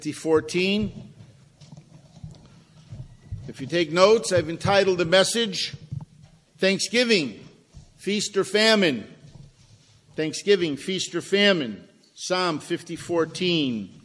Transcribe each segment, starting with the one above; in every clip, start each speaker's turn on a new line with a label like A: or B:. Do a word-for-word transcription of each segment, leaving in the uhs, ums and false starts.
A: fourteen. If you take notes, I've entitled the message, Thanksgiving, Feast or Famine. Thanksgiving, Feast or Famine. Psalm fifty fourteen.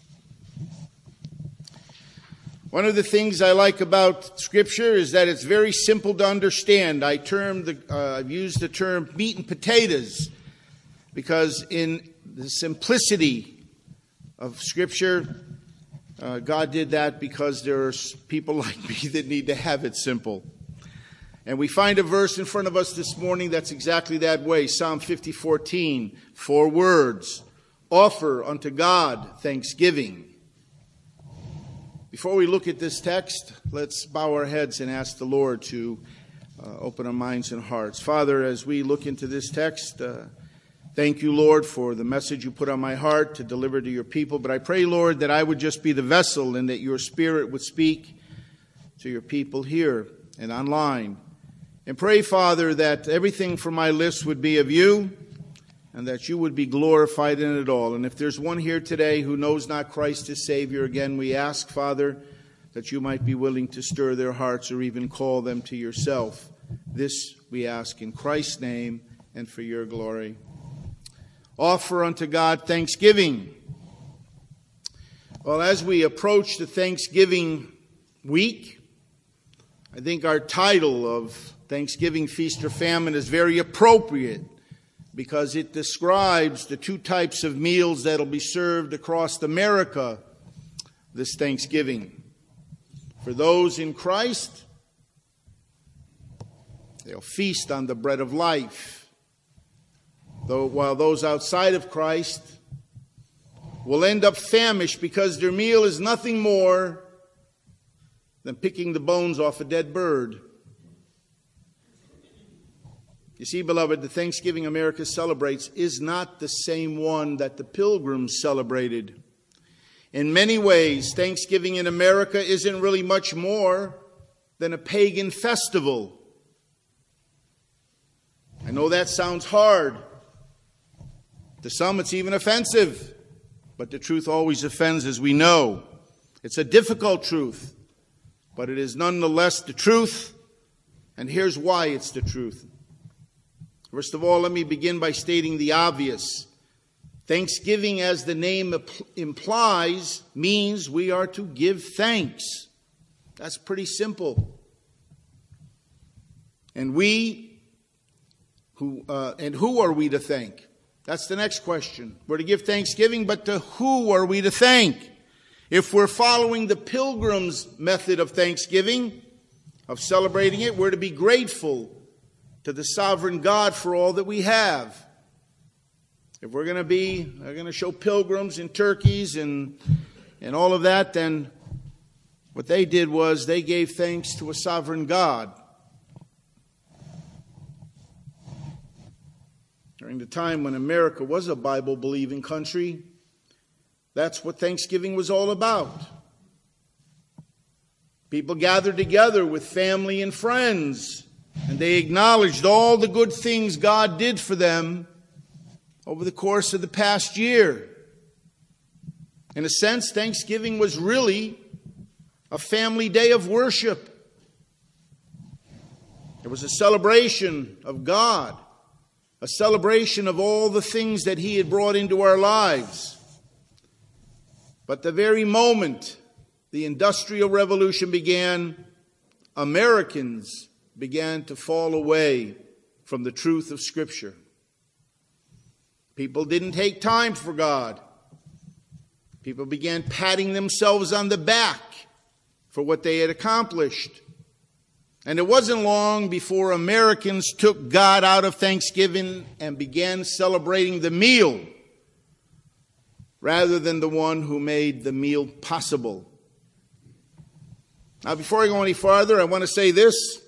A: One of the things I like about Scripture is that it's very simple to understand. I term the, uh, I've used the term meat and potatoes because in the simplicity of Scripture, uh, God did that because there are people like me that need to have it simple. And we find a verse in front of us this morning that's exactly that way. Psalm fifty fourteen, four words. Offer unto God thanksgiving. Before we look at this text, let's bow our heads and ask the Lord to uh, open our minds and hearts. Father, as we look into this text, uh, thank you, Lord, for the message you put on my heart to deliver to your people. But I pray, Lord, that I would just be the vessel and that your Spirit would speak to your people here and online. And pray, Father, that everything from my lips would be of you and that you would be glorified in it all. And if there's one here today who knows not Christ as Savior, again, we ask, Father, that you might be willing to stir their hearts or even call them to yourself. This we ask in Christ's name and for your glory. Offer unto God thanksgiving. Well, as we approach the Thanksgiving week, I think our title of Thanksgiving, Feast or Famine is very appropriate because it describes the two types of meals that will be served across America this Thanksgiving. For those in Christ, they'll feast on the bread of life. Though, while those outside of Christ will end up famished because their meal is nothing more than picking the bones off a dead bird. You see, beloved, the Thanksgiving America celebrates is not the same one that the Pilgrims celebrated. In many ways, Thanksgiving in America isn't really much more than a pagan festival. I know that sounds hard. To some, it's even offensive. But the truth always offends, as we know. It's a difficult truth, but it is nonetheless the truth. And here's why it's the truth. First of all, let me begin by stating the obvious. Thanksgiving, as the name implies, means we are to give thanks. That's pretty simple. And we, who, uh, and who are we to thank? That's the next question. We're to give thanksgiving, but to who are we to thank? If we're following the Pilgrims' method of thanksgiving, of celebrating it, we're to be grateful to the sovereign God for all that we have. If we're going to be, we're going to show pilgrims and turkeys and, and all of that, then what they did was they gave thanks to a sovereign God. During the time when America was a Bible-believing country, that's what Thanksgiving was all about. People gathered together with family and friends, and they acknowledged all the good things God did for them over the course of the past year. In a sense, Thanksgiving was really a family day of worship. It was a celebration of God. A celebration of all the things that he had brought into our lives. But the very moment the Industrial Revolution began, Americans began to fall away from the truth of Scripture. People didn't take time for God. People began patting themselves on the back for what they had accomplished. And it wasn't long before Americans took God out of Thanksgiving and began celebrating the meal rather than the one who made the meal possible. Now, before I go any farther, I want to say this.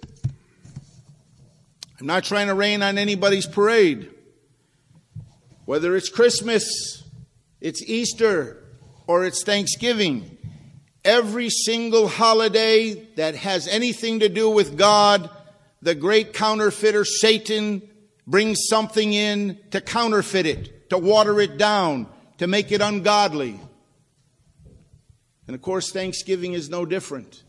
A: I'm not trying to rain on anybody's parade. Whether it's Christmas, it's Easter, or it's Thanksgiving, every single holiday that has anything to do with God, the great counterfeiter Satan brings something in to counterfeit it, to water it down, to make it ungodly. And of course, Thanksgiving is no different.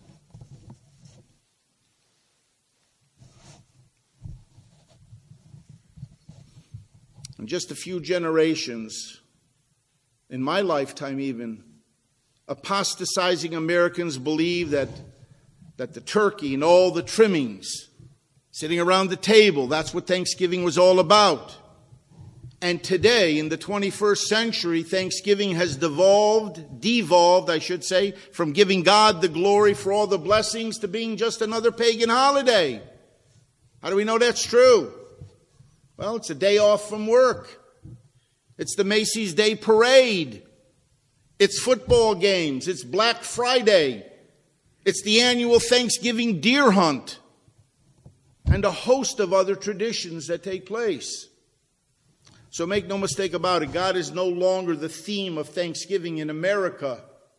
A: In just a few generations, in my lifetime even, apostatizing Americans believe that, that the turkey and all the trimmings sitting around the table, that's what Thanksgiving was all about. And today, in the twenty-first century, Thanksgiving has devolved, devolved, I should say, from giving God the glory for all the blessings to being just another pagan holiday. How do we know that's true? Well, it's a day off from work. It's the Macy's Day Parade. It's football games. It's Black Friday. It's the annual Thanksgiving deer hunt. And a host of other traditions that take place. So make no mistake about it, God is no longer the theme of Thanksgiving in America.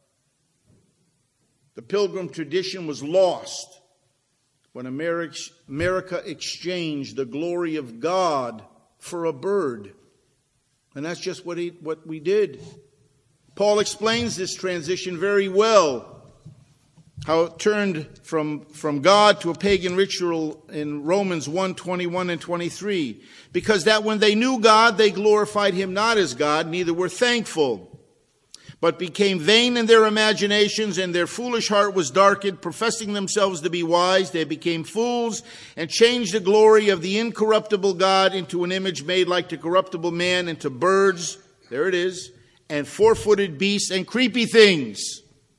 A: The Pilgrim tradition was lost when America exchanged the glory of God for a bird. And that's just what, he, what we did. Paul explains this transition very well. How it turned from, from God to a pagan ritual in Romans one, twenty-one and twenty-three. Because that when they knew God, they glorified him not as God, neither were thankful, but became vain in their imaginations, and their foolish heart was darkened. Professing themselves to be wise, they became fools, and changed the glory of the incorruptible God into an image made like to corruptible man, and to birds, there it is, and four-footed beasts, and creepy things.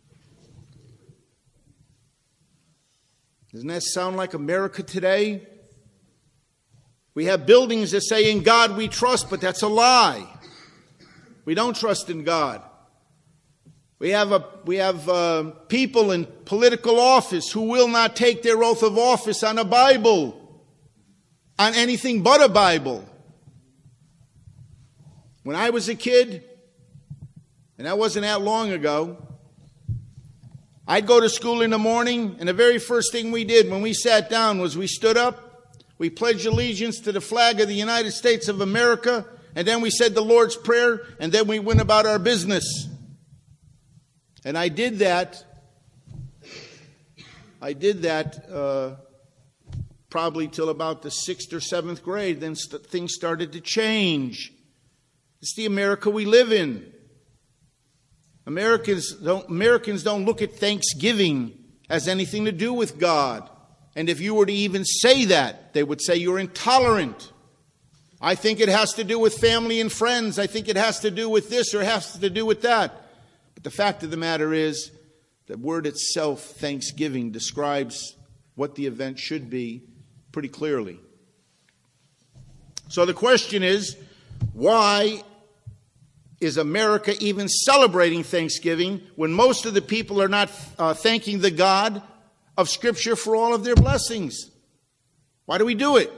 A: Doesn't that sound like America today? We have buildings that say, in God we trust, but that's a lie. We don't trust in God. We have, a, we have uh, people in political office who will not take their oath of office on a Bible, on anything but a Bible. When I was a kid, and that wasn't that long ago, I'd go to school in the morning, and the very first thing we did when we sat down was we stood up, we pledged allegiance to the flag of the United States of America, and then we said the Lord's Prayer, and then we went about our business. And I did that, I did that uh, probably till about the sixth or seventh grade. Then st- things started to change. It's the America we live in. Americans don't, Americans don't look at Thanksgiving as anything to do with God. And if you were to even say that, they would say you're intolerant. I think it has to do with family and friends. I think it has to do with this or has to do with that. But the fact of the matter is, the word itself, Thanksgiving, describes what the event should be pretty clearly. So the question is, why is America even celebrating Thanksgiving when most of the people are not uh, thanking the God of Scripture for all of their blessings? Why do we do it?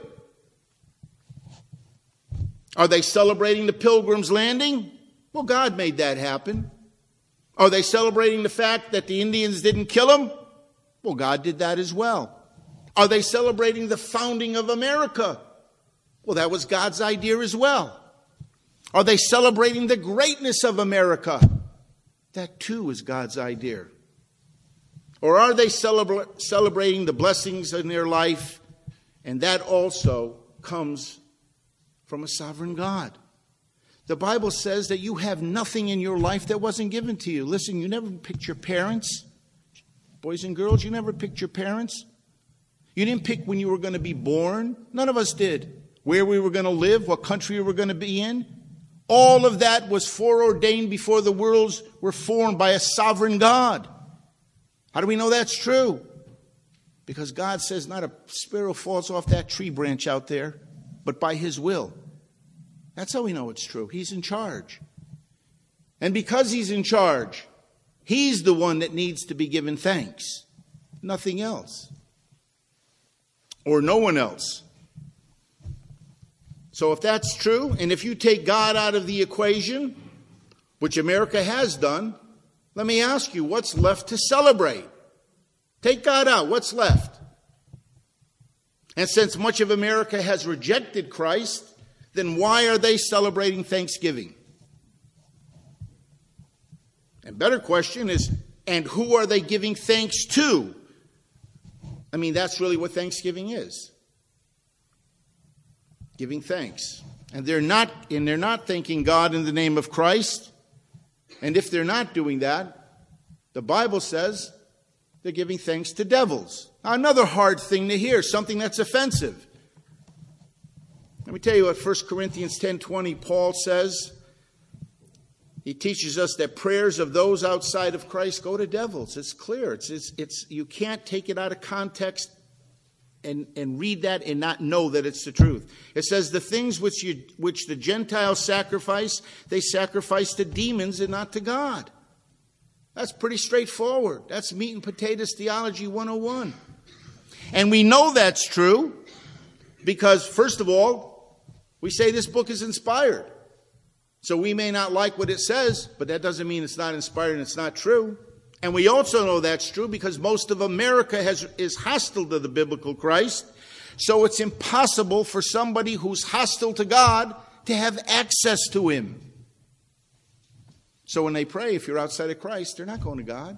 A: Are they celebrating the Pilgrim's Landing? Well, God made that happen. Are they celebrating the fact that the Indians didn't kill them? Well, God did that as well. Are they celebrating the founding of America? Well, that was God's idea as well. Are they celebrating the greatness of America? That too is God's idea. Or are they celebra- celebrating the blessings in their life? And that also comes from a sovereign God. The Bible says that you have nothing in your life that wasn't given to you. Listen, you never picked your parents. Boys and girls, you never picked your parents. You didn't pick when you were going to be born. None of us did. Where we were going to live, what country we were going to be in. All of that was foreordained before the worlds were formed by a sovereign God. How do we know that's true? Because God says not a sparrow falls off that tree branch out there, but by his will. That's how we know it's true. He's in charge. And because he's in charge, he's the one that needs to be given thanks. Nothing else. Or no one else. So if that's true, and if you take God out of the equation, which America has done, let me ask you, what's left to celebrate? Take God out, what's left? And since much of America has rejected Christ, then why are they celebrating Thanksgiving? And better question is, And who are they giving thanks to? I mean, that's really what Thanksgiving is. Giving thanks. And they're not, and they're not thanking God in the name of Christ. And if they're not doing that, the Bible says they're giving thanks to devils. Now, another hard thing to hear, something that's offensive. Let me tell you what First Corinthians ten twenty, Paul says. He teaches us that prayers of those outside of Christ go to devils. It's clear. It's, it's, it's, you can't take it out of context and, and read that and not know that it's the truth. It says the things which, you, which the Gentiles sacrifice, they sacrifice to demons and not to God. That's pretty straightforward. That's meat and potatoes theology one oh one. And we know that's true because, first of all, we say this book is inspired. So we may not like what it says, but that doesn't mean it's not inspired and it's not true. And we also know that's true because most of America has, is hostile to the biblical Christ. So it's impossible for somebody who's hostile to God to have access to him. So when they pray, if you're outside of Christ, they're not going to God.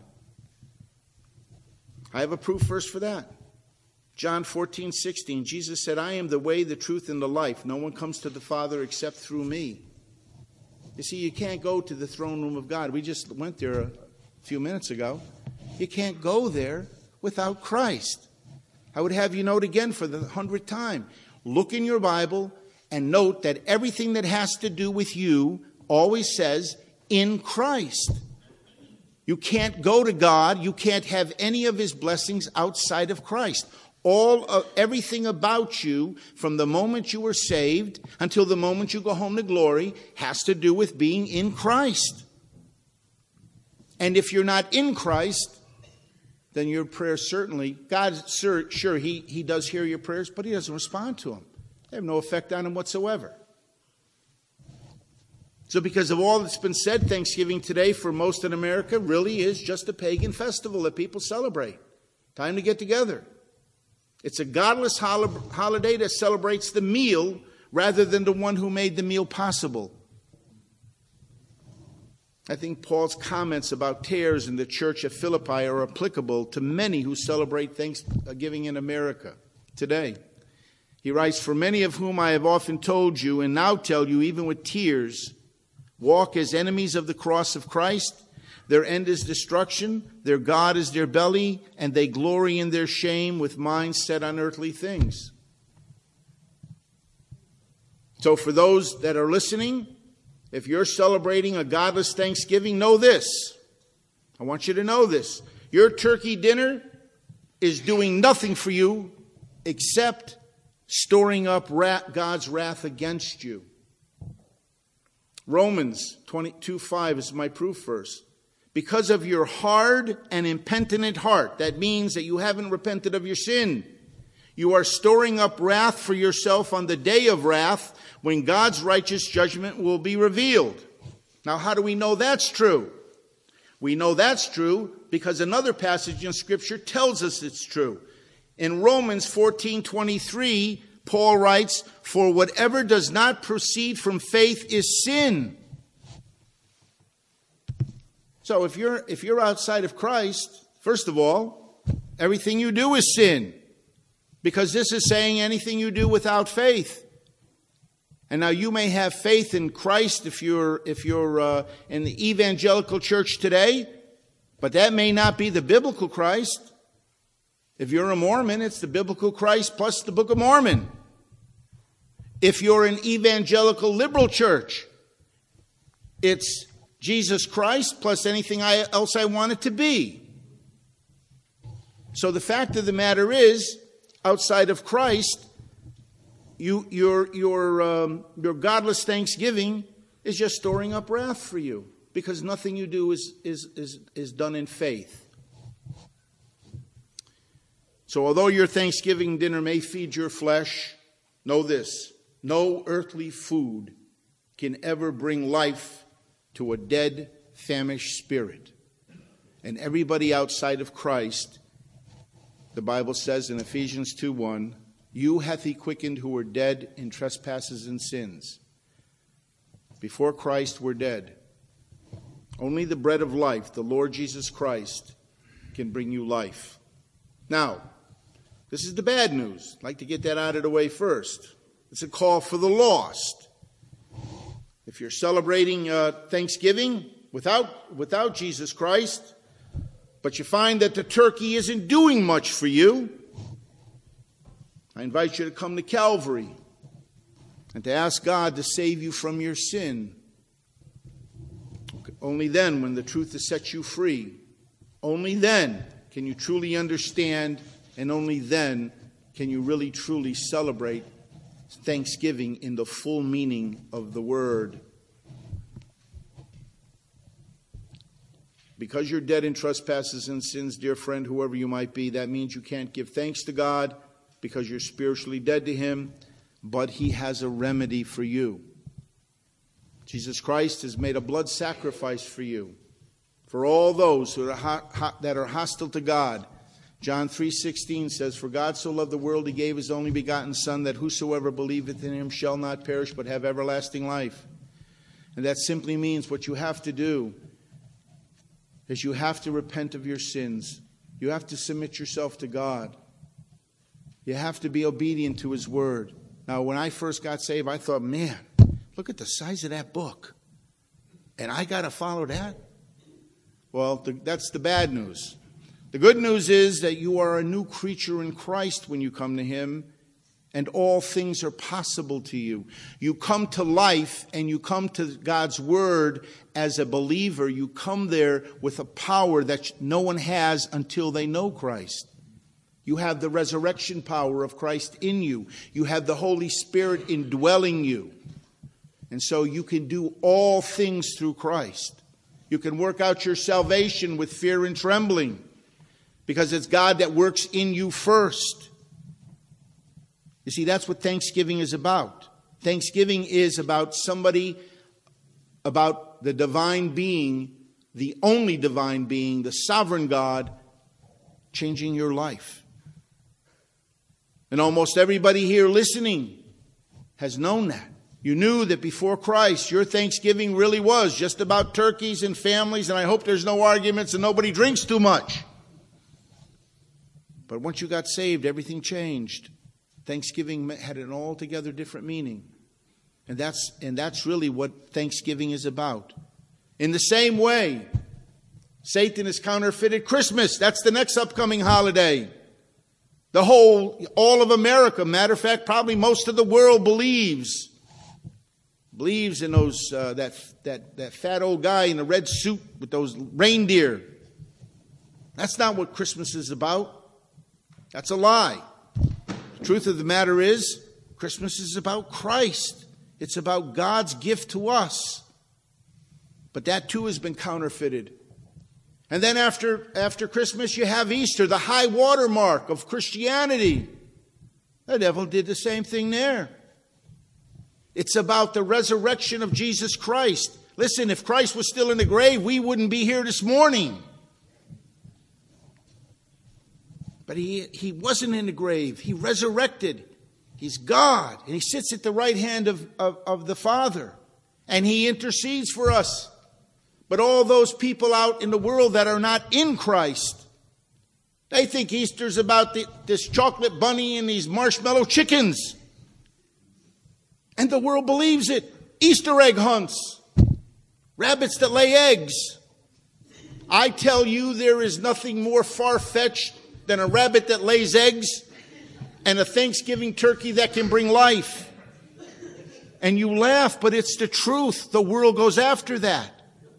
A: I have a proof verse for that. John fourteen sixteen, Jesus said, I am the way, the truth, and the life. No one comes to the Father except through me. You see, you can't go to the throne room of God. We just went there a few minutes ago. You can't go there without Christ. I would have you note again for the hundredth time. Look in your Bible and note that everything that has to do with you always says, in Christ. You can't go to God. You can't have any of his blessings outside of Christ. All of everything about you from the moment you were saved until the moment you go home to glory has to do with being in Christ. And if you're not in Christ, then your prayers certainly, God, sure, sure he, he does hear your prayers, but he doesn't respond to them. They have no effect on him whatsoever. So because of all that's been said, Thanksgiving today for most in America really is just a pagan festival that people celebrate. Time to get together. It's a godless holiday that celebrates the meal rather than the one who made the meal possible. I think Paul's comments about tares in the church of Philippi are applicable to many who celebrate Thanksgiving in America today. He writes, for many of whom I have often told you and now tell you even with tears, walk as enemies of the cross of Christ. Their end is destruction, their God is their belly, and they glory in their shame with minds set on earthly things. So for those that are listening, if you're celebrating a godless Thanksgiving, know this. I want you to know this. Your turkey dinner is doing nothing for you except storing up God's wrath against you. Romans twenty-two five is my proof verse. Because of your hard and impenitent heart, that means that you haven't repented of your sin. You are storing up wrath for yourself on the day of wrath when God's righteous judgment will be revealed. Now, how do we know that's true? We know that's true because another passage in Scripture tells us it's true. In Romans fourteen twenty-three, Paul writes, for whatever does not proceed from faith is sin. So if you're if you're outside of Christ, first of all, everything you do is sin. Because this is saying anything you do without faith. And now you may have faith in Christ if you're if you're uh, in the evangelical church today, but that may not be the biblical Christ. If you're a Mormon, it's the biblical Christ plus the Book of Mormon. If you're an evangelical liberal church, it's Jesus Christ plus anything I, else I want it to be. So the fact of the matter is, outside of Christ, you, your, your, um, your godless thanksgiving is just storing up wrath for you because nothing you do is, is, is, is done in faith. So although your Thanksgiving dinner may feed your flesh, know this, no earthly food can ever bring life to a dead, famished spirit. And everybody outside of Christ, the Bible says in Ephesians two one, you hath he quickened who were dead in trespasses and sins. Before Christ, we're dead. Only the bread of life, the Lord Jesus Christ, can bring you life. Now, this is the bad news. I'd like to get that out of the way first. It's a call for the lost. If you're celebrating uh, Thanksgiving without, without Jesus Christ, but you find that the turkey isn't doing much for you, I invite you to come to Calvary and to ask God to save you from your sin. Only then, when the truth has set you free, only then can you truly understand, and only then can you really truly celebrate Thanksgiving in the full meaning of the word. Because you're dead in trespasses and sins, dear friend, whoever you might be, that means you can't give thanks to God because you're spiritually dead to him, but he has a remedy for you. Jesus Christ has made a blood sacrifice for you, for all those who are hot, hot, that are hostile to God. John three sixteen says, "For God so loved the world, he gave his only begotten Son, that whosoever believeth in him shall not perish, but have everlasting life." And that simply means what you have to do is you have to repent of your sins. You have to submit yourself to God. You have to be obedient to his word. Now, when I first got saved, I thought, man, look at the size of that book. And I got to follow that? Well, the, that's the bad news. The good news is that you are a new creature in Christ when you come to him, and all things are possible to you. You come to life and you come to God's word as a believer. You come there with a power that no one has until they know Christ. You have the resurrection power of Christ in you. You have the Holy Spirit indwelling you. And so you can do all things through Christ. You can work out your salvation with fear and trembling, because it's God that works in you first. You see, that's what Thanksgiving is about. Thanksgiving is about somebody, about the divine being, the only divine being, the sovereign God, changing your life. And almost everybody here listening has known that. You knew that before Christ, your Thanksgiving really was just about turkeys and families, and I hope there's no arguments and nobody drinks too much. But once you got saved, everything changed. Thanksgiving had an altogether different meaning. And that's, and that's really what Thanksgiving is about. In the same way, Satan has counterfeited Christmas. That's the next upcoming holiday. The whole, all of America, matter of fact, probably most of the world believes, believes in those, uh, that, that, that fat old guy in a red suit with those reindeer. That's not what Christmas is about. That's a lie. The truth of the matter is, Christmas is about Christ. It's about God's gift to us. But that too has been counterfeited. And then after, after Christmas, you have Easter, the high water mark of Christianity. The devil did the same thing there. It's about the resurrection of Jesus Christ. Listen, if Christ was still in the grave, we wouldn't be here this morning. But he, he wasn't in the grave. He resurrected. He's God. And he sits at the right hand of, of, of the Father. And he intercedes for us. But all those people out in the world that are not in Christ, they think Easter's about the, this chocolate bunny and these marshmallow chickens. And the world believes it. Easter egg hunts. Rabbits that lay eggs. I tell you, there is nothing more far-fetched than a rabbit that lays eggs and a Thanksgiving turkey that can bring life. And you laugh, but it's the truth. The world goes after that.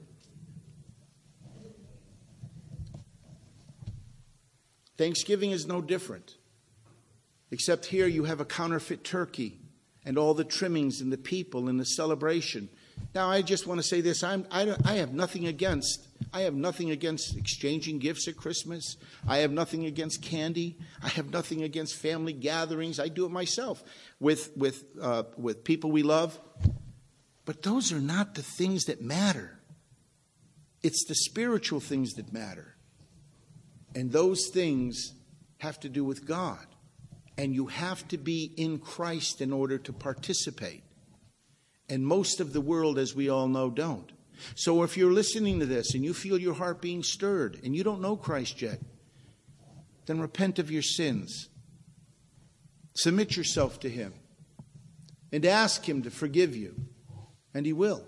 A: Thanksgiving is no different. Except here you have a counterfeit turkey and all the trimmings and the people and the celebration. Now, I just want to say this. I'm, I, I have nothing against, I have nothing against exchanging gifts at Christmas. I have nothing against candy. I have nothing against family gatherings. I do it myself with, with, uh, with people we love. But those are not the things that matter. It's the spiritual things that matter. And those things have to do with God. And you have to be in Christ in order to participate. And most of the world, as we all know, don't. So if you're listening to this and you feel your heart being stirred and you don't know Christ yet, then repent of your sins. Submit yourself to Him and ask Him to forgive you, and He will.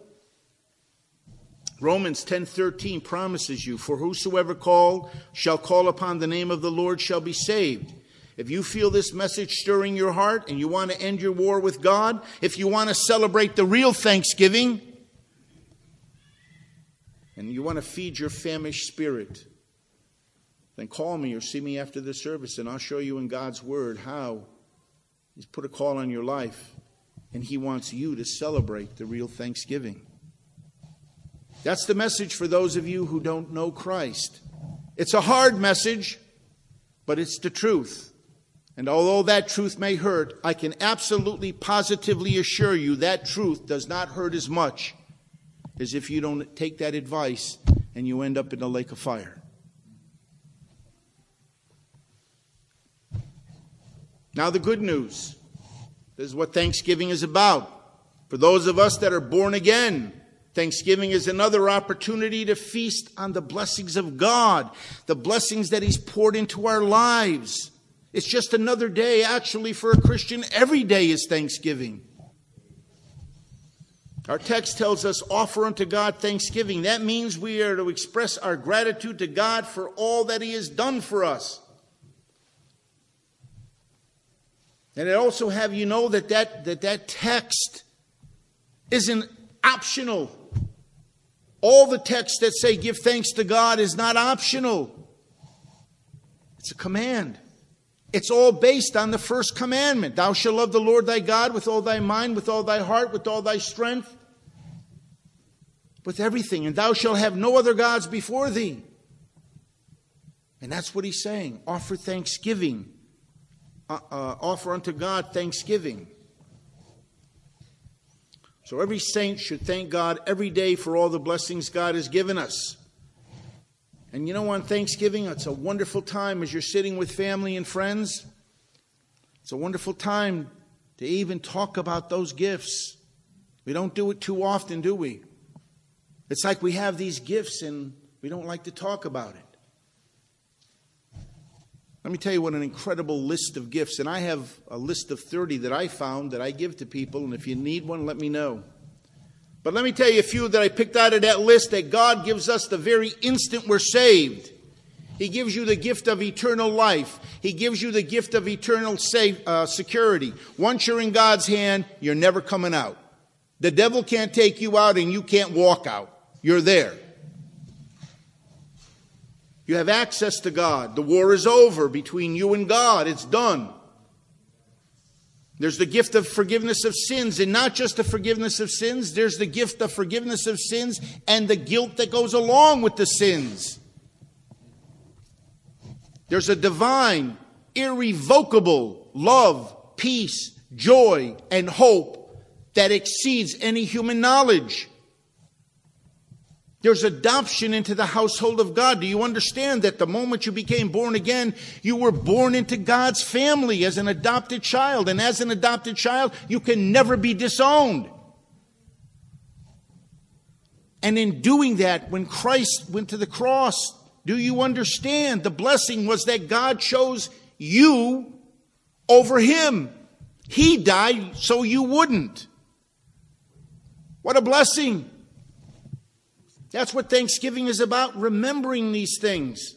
A: Romans ten thirteen promises you, for whosoever call shall call upon the name of the Lord shall be saved. If you feel this message stirring your heart and you want to end your war with God, if you want to celebrate the real Thanksgiving, and you want to feed your famished spirit, then call me or see me after the service, and I'll show you in God's Word how He's put a call on your life, and He wants you to celebrate the real Thanksgiving. That's the message for those of you who don't know Christ. It's a hard message, but it's the truth. And although that truth may hurt, I can absolutely, positively assure you that truth does not hurt as much as if you don't take that advice and you end up in the lake of fire. Now the good news. This is what Thanksgiving is about. For those of us that are born again, Thanksgiving is another opportunity to feast on the blessings of God, the blessings that He's poured into our lives. It's just another day. Actually, for a Christian, every day is Thanksgiving. Our text tells us, offer unto God thanksgiving. That means we are to express our gratitude to God for all that He has done for us. And it also have you know that that, that, that text isn't optional. All the texts that say give thanks to God is not optional. It's a command. It's all based on the first commandment. Thou shalt love the Lord thy God with all thy mind, with all thy heart, with all thy strength, with everything. And thou shalt have no other gods before thee. And that's what He's saying. Offer thanksgiving. Uh, uh, offer unto God thanksgiving. So every saint should thank God every day for all the blessings God has given us. And you know, on Thanksgiving, it's a wonderful time as you're sitting with family and friends. It's a wonderful time to even talk about those gifts. We don't do it too often, do we? It's like we have these gifts and we don't like to talk about it. Let me tell you what an incredible list of gifts. And I have a list of thirty that I found that I give to people. And if you need one, let me know. But let me tell you a few that I picked out of that list that God gives us the very instant we're saved. He gives you the gift of eternal life. He gives you the gift of eternal safe, uh, security. Once you're in God's hand, you're never coming out. The devil can't take you out and you can't walk out. You're there. You have access to God. The war is over between you and God. It's done. There's the gift of forgiveness of sins, and not just the forgiveness of sins. There's the gift of forgiveness of sins and the guilt that goes along with the sins. There's a divine, irrevocable love, peace, joy, and hope that exceeds any human knowledge. There's adoption into the household of God. Do you understand that the moment you became born again, you were born into God's family as an adopted child? And as an adopted child, you can never be disowned. And in doing that, when Christ went to the cross, do you understand? The blessing was that God chose you over Him. He died so you wouldn't. What a blessing. That's what Thanksgiving is about, remembering these things.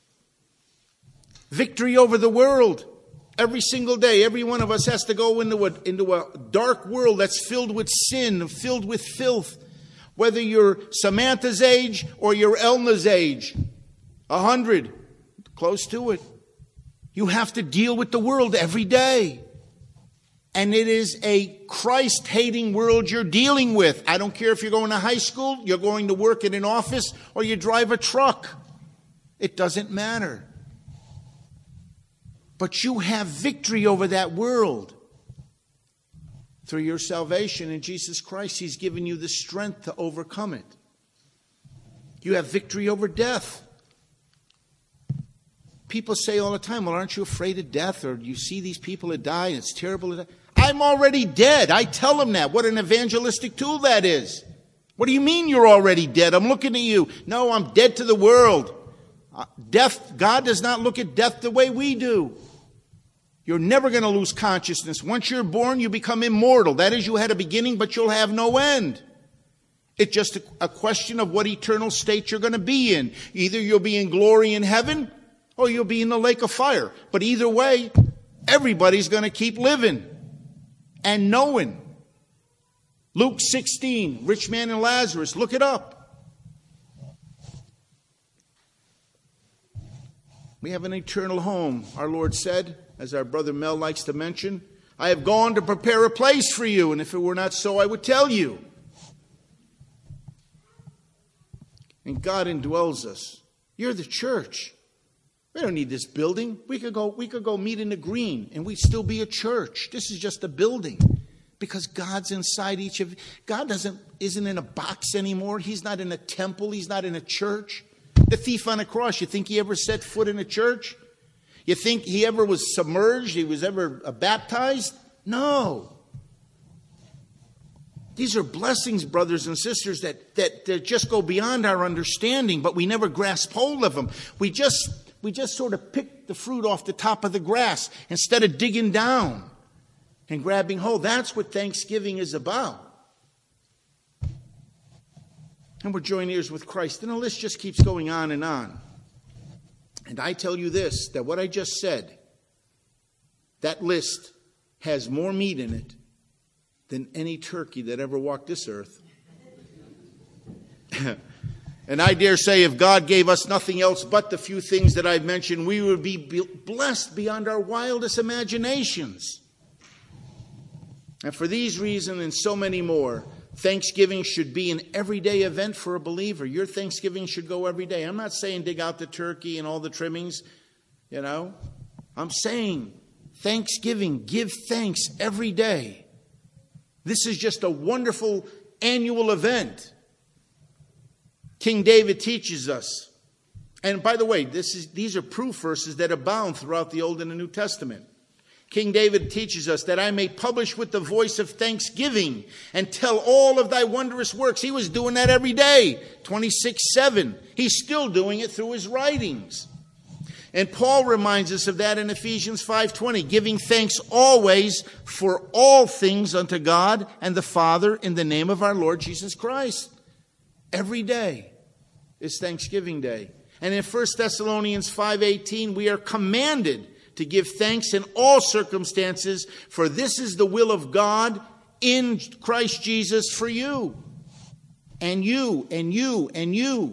A: Victory over the world. Every single day, every one of us has to go into a, into a dark world that's filled with sin, filled with filth. Whether you're Samantha's age or you're Elna's age, a hundred, close to it. You have to deal with the world every day. And it is a Christ-hating world you're dealing with. I don't care if you're going to high school, you're going to work in an office, or you drive a truck. It doesn't matter. But you have victory over that world. Through your salvation in Jesus Christ, He's given you the strength to overcome it. You have victory over death. People say all the time, well, aren't you afraid of death? Or you see these people that die and it's terrible to die. I'm already dead. I tell them that. What an evangelistic tool that is. What do you mean you're already dead? I'm looking at you. No, I'm dead to the world. Uh, death, God does not look at death the way we do. You're never going to lose consciousness. Once you're born, you become immortal. That is, you had a beginning, but you'll have no end. It's just a, a question of what eternal state you're going to be in. Either you'll be in glory in heaven, or you'll be in the lake of fire. But either way, everybody's going to keep living and knowing. Luke sixteen, rich man and Lazarus, look it up. We have an eternal home, our Lord said, as our brother Mel likes to mention. I have gone to prepare a place for you, and if it were not so, I would tell you. And God indwells us. You're the church. We don't need this building. We could go, we could go meet in the green, and we'd still be a church. This is just a building. Because God's inside each of you. God doesn't isn't in a box anymore. He's not in a temple. He's not in a church. The thief on the cross, you think he ever set foot in a church? You think he ever was submerged? He was ever uh, baptized? No. These are blessings, brothers and sisters, that, that, that just go beyond our understanding, but we never grasp hold of them. We just, we just sort of pick the fruit off the top of the grass instead of digging down and grabbing hold. That's what Thanksgiving is about. And we're joint heirs with Christ. And the list just keeps going on and on. And I tell you this, that what I just said, that list has more meat in it than any turkey that ever walked this earth. And I dare say if God gave us nothing else but the few things that I've mentioned, we would be blessed beyond our wildest imaginations. And for these reasons and so many more, Thanksgiving should be an everyday event for a believer. Your Thanksgiving should go every day. I'm not saying dig out the turkey and all the trimmings, you know. I'm saying Thanksgiving, give thanks every day. This is just a wonderful annual event. King David teaches us. And by the way, this is, these are proof verses that abound throughout the Old and the New Testament. King David teaches us that I may publish with the voice of thanksgiving and tell all of thy wondrous works. He was doing that every day, twenty-six seven. He's still doing it through his writings. And Paul reminds us of that in Ephesians five twenty, giving thanks always for all things unto God and the Father in the name of our Lord Jesus Christ. Every day is Thanksgiving Day. And in First Thessalonians five eighteen, we are commanded to give thanks in all circumstances, for this is the will of God in Christ Jesus for you. And you, and you, and you.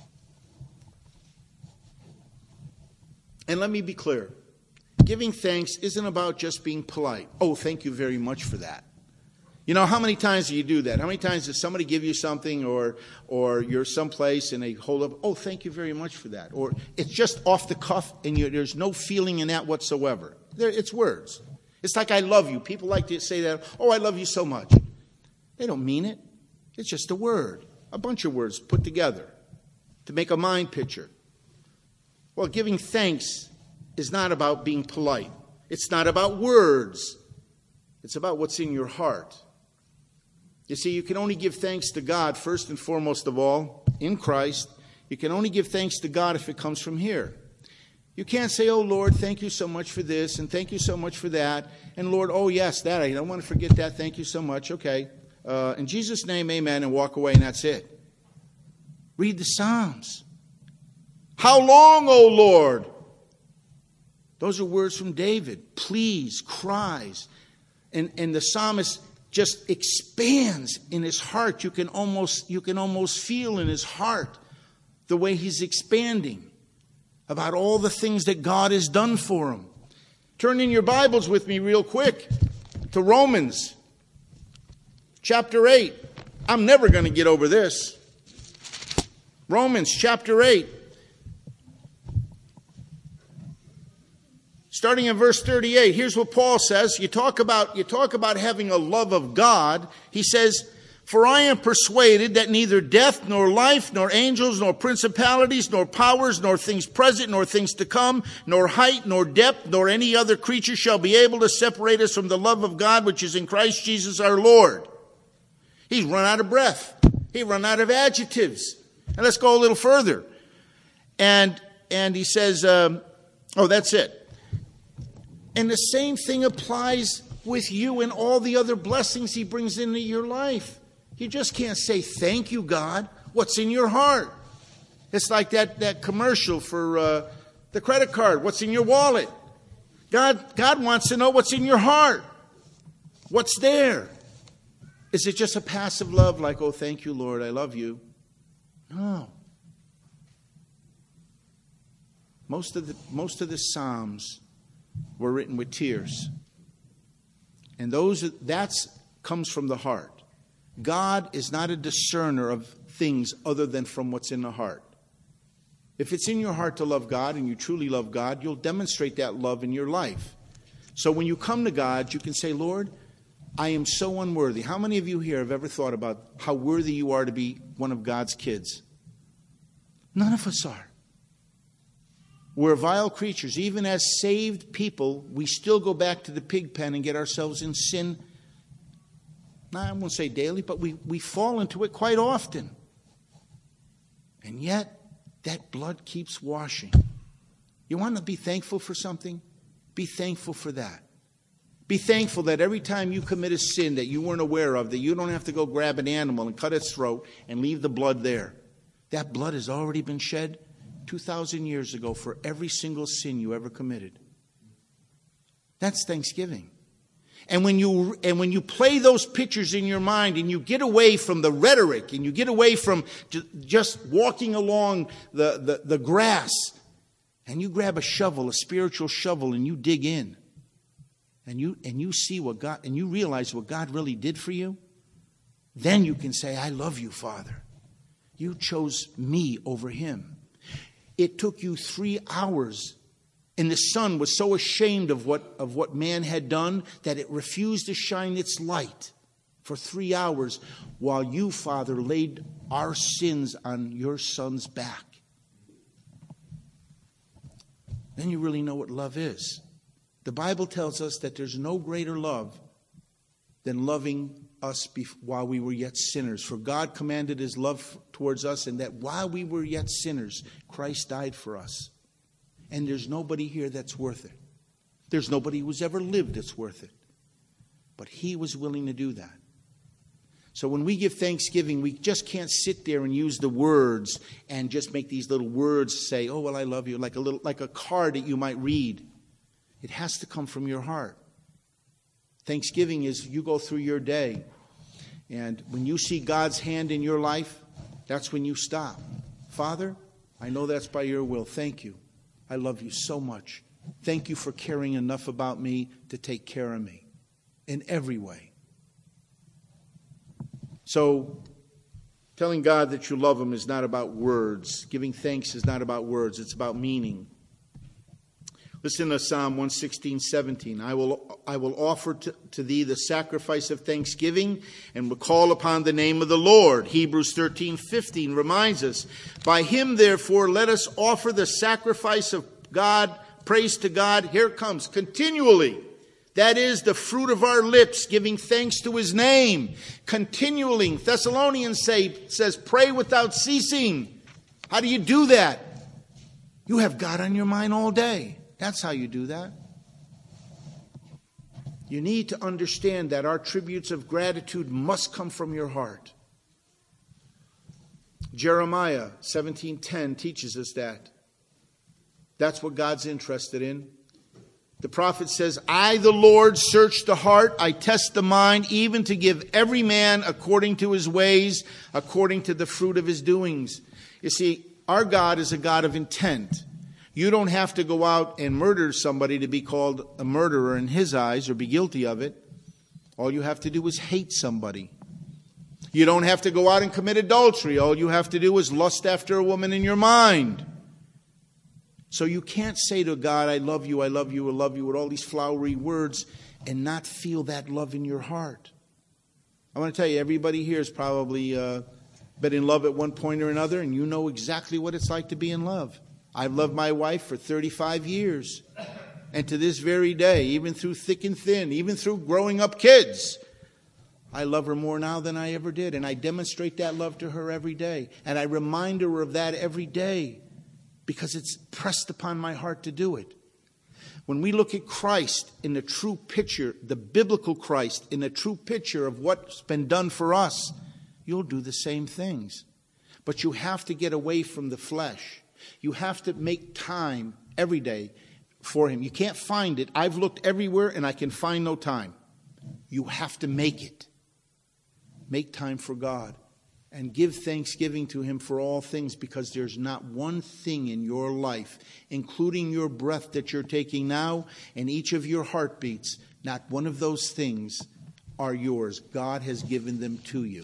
A: And let me be clear. Giving thanks isn't about just being polite. Oh, thank you very much for that. You know, how many times do you do that? How many times does somebody give you something, or or you're someplace and they hold up, oh, thank you very much for that. Or it's just off the cuff and you, there's no feeling in that whatsoever. There, it's words. It's like I love you. People like to say that, oh, I love you so much. They don't mean it. It's just a word, a bunch of words put together to make a mind picture. Well, giving thanks is not about being polite. It's not about words. It's about what's in your heart. You see, you can only give thanks to God, first and foremost of all, in Christ. You can only give thanks to God if it comes from here. You can't say, oh, Lord, thank you so much for this, and thank you so much for that. And Lord, oh, yes, that, I don't want to forget that. Thank you so much. Okay. Uh, in Jesus' name, amen, and walk away, and that's it. Read the Psalms. How long, O Lord? Those are words from David. Pleas, cries. And, and the psalmist just expands in his heart. You can almost, you can almost feel in his heart the way he's expanding about all the things that God has done for him. Turn in your Bibles with me real quick to Romans chapter eight. I'm never going to get over this. Romans chapter eight. Starting in verse thirty-eight, here's what Paul says. You talk about, you talk about having a love of God. He says, for I am persuaded that neither death, nor life, nor angels, nor principalities, nor powers, nor things present, nor things to come, nor height, nor depth, nor any other creature shall be able to separate us from the love of God which is in Christ Jesus our Lord. He's run out of breath. He run out of adjectives. And let's go a little further. And and he says, um, oh, that's it. And the same thing applies with you and all the other blessings he brings into your life. You just can't say, thank you, God. What's in your heart? It's like that, that commercial for uh, the credit card. What's in your wallet? God, God wants to know what's in your heart. What's there? Is it just a passive love like, oh, thank you, Lord, I love you? No. Most of the, most of the Psalms were written with tears. And those that's comes from the heart. God is not a discerner of things other than from what's in the heart. If it's in your heart to love God and you truly love God, you'll demonstrate that love in your life. So when you come to God, you can say, Lord, I am so unworthy. How many of you here have ever thought about how worthy you are to be one of God's kids? None of us are. We're vile creatures. Even as saved people, we still go back to the pig pen and get ourselves in sin. Now, I won't say daily, but we, we fall into it quite often. And yet, that blood keeps washing. You want to be thankful for something? Be thankful for that. Be thankful that every time you commit a sin that you weren't aware of, that you don't have to go grab an animal and cut its throat and leave the blood there. That blood has already been shed two thousand years ago for every single sin you ever committed. That's thanksgiving. And when you and when you play those pictures in your mind and you get away from the rhetoric and you get away from just walking along the, the, the grass and you grab a shovel, a spiritual shovel, and you dig in and you and you see what God and you realize what God really did for you, then you can say, I love you, Father. You chose me over him. It took you three hours. And the sun was so ashamed of what, of what man had done that it refused to shine its light for three hours while you, Father, laid our sins on your Son's back. Then you really know what love is. The Bible tells us that there's no greater love than loving us while we were yet sinners. For God commanded his love towards us, and that while we were yet sinners, Christ died for us. And there's nobody here that's worth it. There's nobody who's ever lived that's worth it. But he was willing to do that. So when we give thanksgiving, we just can't sit there and use the words and just make these little words say, oh, well, I love you, like a little, like a card that you might read. It has to come from your heart. Thanksgiving is you go through your day, and when you see God's hand in your life, that's when you stop. Father, I know that's by your will. Thank you. I love you so much. Thank you for caring enough about me to take care of me in every way. So, telling God that you love him is not about words. Giving thanks is not about words. It's about meaning. Listen to Psalm one sixteen, seventeen. I will, I will offer to, to thee the sacrifice of thanksgiving and will call upon the name of the Lord. Hebrews thirteen, fifteen reminds us, by him, therefore, let us offer the sacrifice of God, praise to God. Here it comes, continually. That is the fruit of our lips, giving thanks to his name. Continually. Thessalonians say, says, pray without ceasing. How do you do that? You have God on your mind all day. That's how you do that. You need to understand that our tributes of gratitude must come from your heart. Jeremiah seventeen ten teaches us that. That's what God's interested in. The prophet says, I, the Lord, search the heart, I test the mind, even to give every man according to his ways, according to the fruit of his doings. You see, our God is a God of intent. You don't have to go out and murder somebody to be called a murderer in his eyes or be guilty of it. All you have to do is hate somebody. You don't have to go out and commit adultery. All you have to do is lust after a woman in your mind. So you can't say to God, I love you, I love you, I love you, with all these flowery words and not feel that love in your heart. I want to tell you, everybody here has probably uh, been in love at one point or another, and you know exactly what it's like to be in love. I've loved my wife for thirty-five years. And to this very day, even through thick and thin, even through growing up kids, I love her more now than I ever did. And I demonstrate that love to her every day. And I remind her of that every day because it's pressed upon my heart to do it. When we look at Christ in the true picture, the biblical Christ in the true picture of what's been done for us, you'll do the same things. But you have to get away from the flesh. You have to make time every day for him. You can't find it. I've looked everywhere and I can find no time. You have to make it. Make time for God and give thanksgiving to him for all things, because there's not one thing in your life, including your breath that you're taking now and each of your heartbeats, not one of those things are yours. God has given them to you.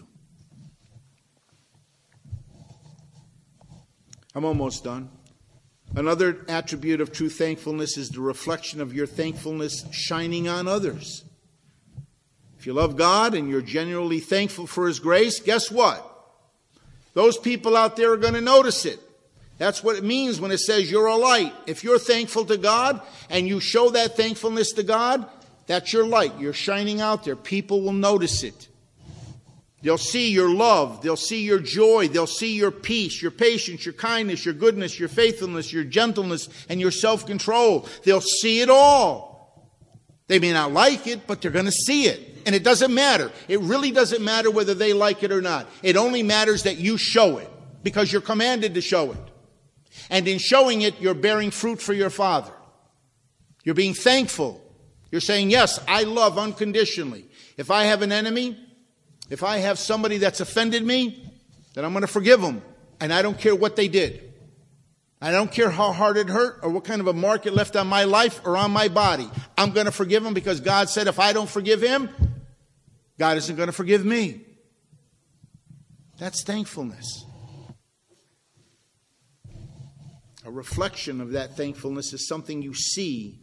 A: I'm almost done. Another attribute of true thankfulness is the reflection of your thankfulness shining on others. If you love God and you're genuinely thankful for his grace, guess what? Those people out there are going to notice it. That's what it means when it says you're a light. If you're thankful to God and you show that thankfulness to God, that's your light. You're shining out there. People will notice it. They'll see your love. They'll see your joy. They'll see your peace, your patience, your kindness, your goodness, your faithfulness, your gentleness, and your self-control. They'll see it all. They may not like it, but they're going to see it. And it doesn't matter. It really doesn't matter whether they like it or not. It only matters that you show it, because you're commanded to show it. And in showing it, you're bearing fruit for your Father. You're being thankful. You're saying, yes, I love unconditionally. If I have an enemy, if I have somebody that's offended me, then I'm going to forgive them. And I don't care what they did. I don't care how hard it hurt or what kind of a mark it left on my life or on my body. I'm going to forgive them, because God said if I don't forgive him, God isn't going to forgive me. That's thankfulness. A reflection of that thankfulness is something you see.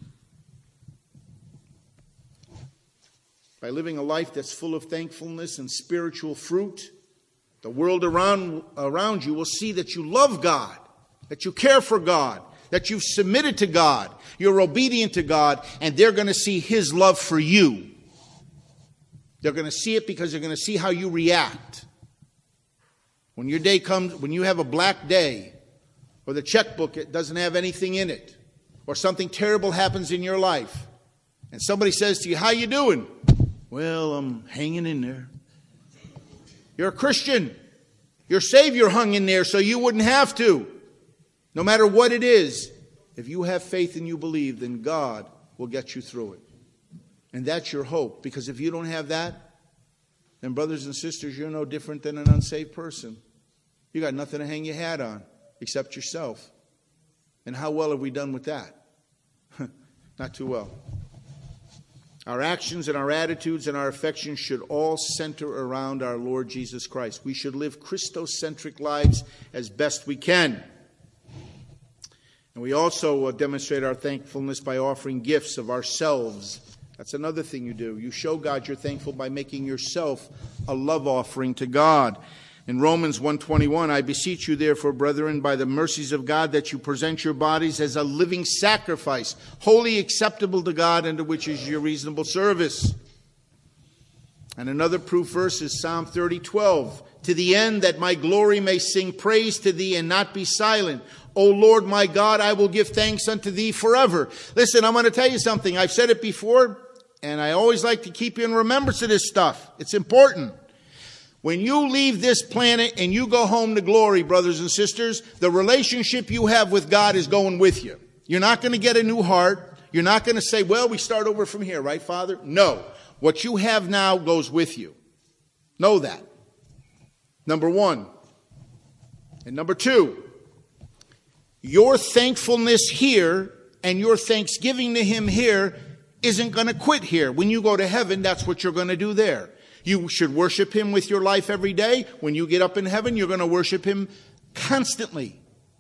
A: By living a life that's full of thankfulness and spiritual fruit, the world around, around you will see that you love God, that you care for God, that you've submitted to God, you're obedient to God, and they're going to see his love for you. They're going to see it because they're going to see how you react. When your day comes, when you have a black day, or the checkbook it doesn't have anything in it, or something terrible happens in your life, and somebody says to you, how you doing? Well, I'm hanging in there. You're a Christian. Your Savior hung in there so you wouldn't have to. No matter what it is, if you have faith and you believe, then God will get you through it. And that's your hope. Because if you don't have that, then brothers and sisters, you're no different than an unsaved person. You got nothing to hang your hat on except yourself. And how well have we done with that? Not too well. Our actions and our attitudes and our affections should all center around our Lord Jesus Christ. We should live Christocentric lives as best we can. And we also demonstrate our thankfulness by offering gifts of ourselves. That's another thing you do. You show God you're thankful by making yourself a love offering to God. In Romans one twenty-one, I beseech you therefore, brethren, by the mercies of God, that you present your bodies as a living sacrifice, wholly acceptable to God, unto which is your reasonable service. And another proof verse is Psalm thirty twelve. To the end that my glory may sing praise to thee and not be silent. O Lord my God, I will give thanks unto thee forever. Listen, I'm going to tell you something. I've said it before, and I always like to keep you in remembrance of this stuff. It's important. When you leave this planet and you go home to glory, brothers and sisters, the relationship you have with God is going with you. You're not going to get a new heart. You're not going to say, well, we start over from here, right, Father? No. What you have now goes with you. Know that. Number one. And number two, your thankfulness here and your thanksgiving to him here isn't going to quit here. When you go to heaven, that's what you're going to do there. You should worship him with your life every day. When you get up in heaven, you're going to worship him constantly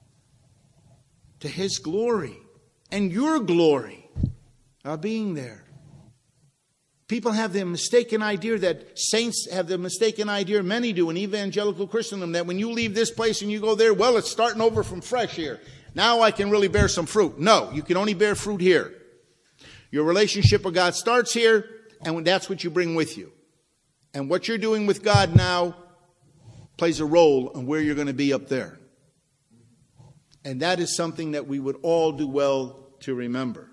A: to his glory and your glory of being there. People have the mistaken idea that saints have the mistaken idea, many do in evangelical Christendom, that when you leave this place and you go there, well, it's starting over from fresh here. Now I can really bear some fruit. No, you can only bear fruit here. Your relationship with God starts here, and that's what you bring with you. And what you're doing with God now plays a role in where you're going to be up there. And that is something that we would all do well to remember.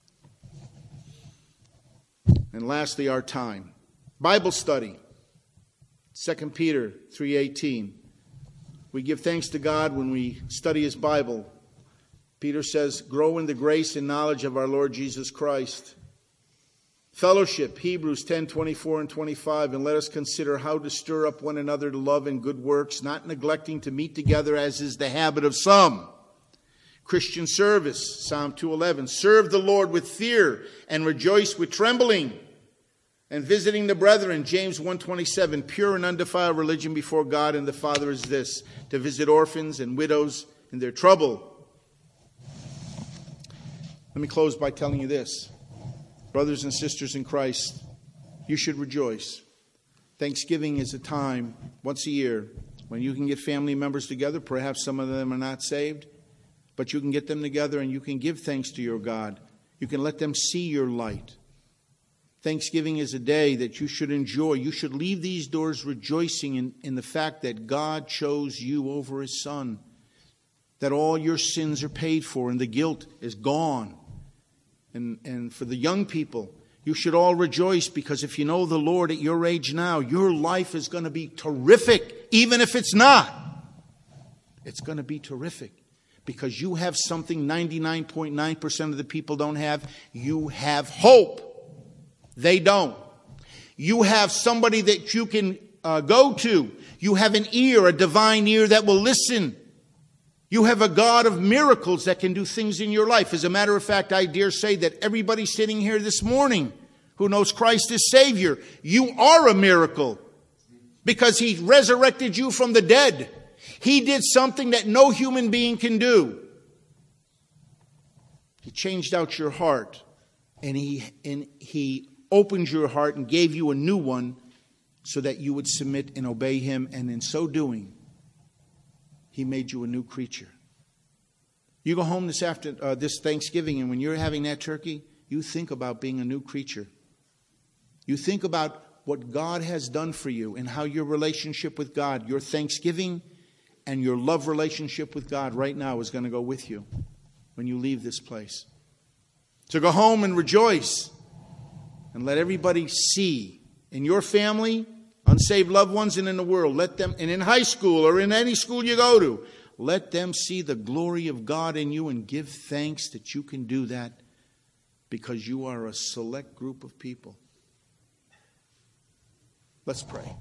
A: And lastly, our time. Bible study. Second Peter three eighteen. We give thanks to God when we study His Bible. Peter says, grow in the grace and knowledge of our Lord Jesus Christ. Fellowship, Hebrews ten twenty-four and twenty-five. And let us consider how to stir up one another to love and good works, not neglecting to meet together as is the habit of some. Christian service, Psalm two eleven. Serve the Lord with fear and rejoice with trembling. And visiting the brethren, James one twenty-seven. Pure and undefiled religion before God and the Father is this, to visit orphans and widows in their trouble. Let me close by telling you this. Brothers and sisters in Christ, you should rejoice. Thanksgiving is a time, once a year, when you can get family members together. Perhaps some of them are not saved, but you can get them together and you can give thanks to your God. You can let them see your light. Thanksgiving is a day that you should enjoy. You should leave these doors rejoicing in, in the fact that God chose you over His Son, that all your sins are paid for and the guilt is gone. And, and for the young people, you should all rejoice, because if you know the Lord at your age now, your life is going to be terrific, even if it's not. It's going to be terrific because you have something ninety-nine point nine percent of the people don't have. You have hope. They don't. You have somebody that you can uh, go to. You have an ear, a divine ear that will listen. You have a God of miracles that can do things in your life. As a matter of fact, I dare say that everybody sitting here this morning who knows Christ as Savior, you are a miracle because He resurrected you from the dead. He did something that no human being can do. He changed out your heart, and He and He opened your heart and gave you a new one so that you would submit and obey Him. And in so doing, He made you a new creature. You go home this after uh, this Thanksgiving, and when you're having that turkey, you think about being a new creature. You think about what God has done for you and how your relationship with God, your thanksgiving and your love relationship with God right now is going to go with you when you leave this place. So go home and rejoice. And let everybody see in your family, unsaved loved ones, and in the world, let them, and in high school or in any school you go to, let them see the glory of God in you and give thanks that you can do that because you are a select group of people. Let's pray.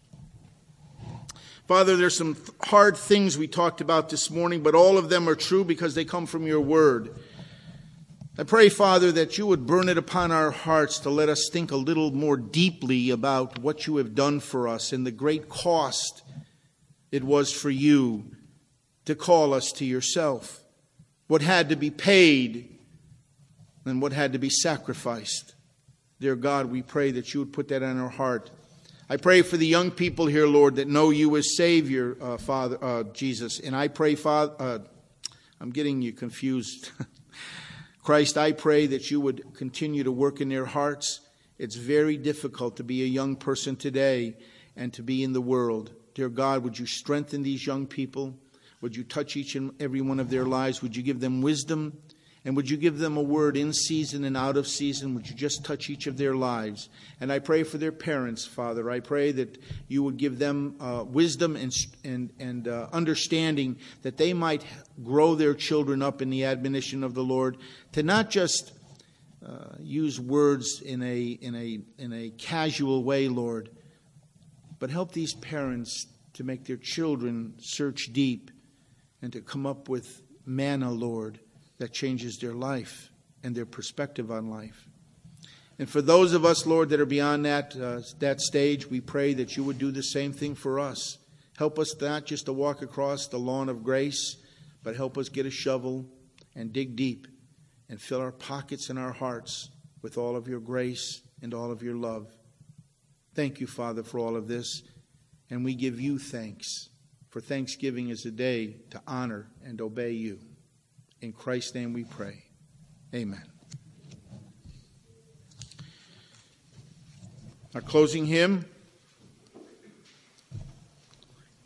A: Father, there's some hard things we talked about this morning, but all of them are true because they come from your word. I pray, Father, that you would burn it upon our hearts to let us think a little more deeply about what you have done for us and the great cost it was for you to call us to yourself. What had to be paid and what had to be sacrificed. Dear God, we pray that you would put that on our heart. I pray for the young people here, Lord, that know you as Savior, uh, Father, uh, Jesus. And I pray, Father, uh, I'm getting you confused. Christ, I pray that you would continue to work in their hearts. It's very difficult to be a young person today and to be in the world. Dear God, would you strengthen these young people? Would you touch each and every one of their lives? Would you give them wisdom? And would you give them a word in season and out of season? Would you just touch each of their lives? And I pray for their parents, Father. I pray that you would give them uh, wisdom and and, and uh, understanding that they might grow their children up in the admonition of the Lord, to not just uh, use words in a in a in a casual way, Lord, but help these parents to make their children search deep and to come up with manna, Lord, that changes their life and their perspective on life. And for those of us, Lord, that are beyond that uh, that stage, we pray that you would do the same thing for us. Help us not just to walk across the lawn of grace, but help us get a shovel and dig deep and fill our pockets and our hearts with all of your grace and all of your love. Thank you, Father, for all of this. And we give you thanks, for Thanksgiving is a day to honor and obey you. In Christ's name we pray. Amen. Our closing hymn,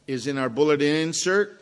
A: is in our bulletin insert.